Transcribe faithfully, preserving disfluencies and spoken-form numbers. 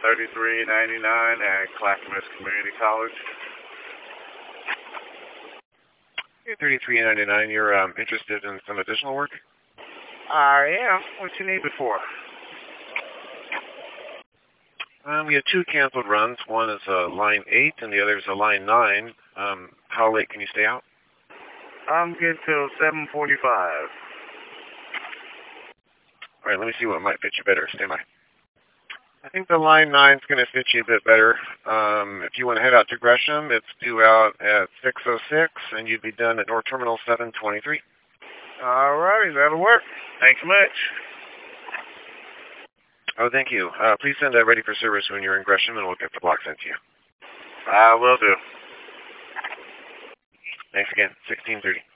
thirty-three ninety-nine at Clackamas Community College. thirty-three ninety-nine, you're um, interested in some additional work? I am. What you need it for? Um, we have two canceled runs. One is a line eight, and the other is a line nine. Um, how late can you stay out? I'm good till seven forty-five. All right, let me see what might fit you better. Stand by. I think the line nine's going to fit you a bit better. Um, if you want to head out to Gresham, it's due out at six oh six, and you'd be done at North Terminal seven twenty-three. All righty, that'll work. Thanks much. Oh, thank you. Uh, please send that ready for service when you're in Gresham, and we'll get the block sent to you. I will do. Thanks again. sixteen thirty.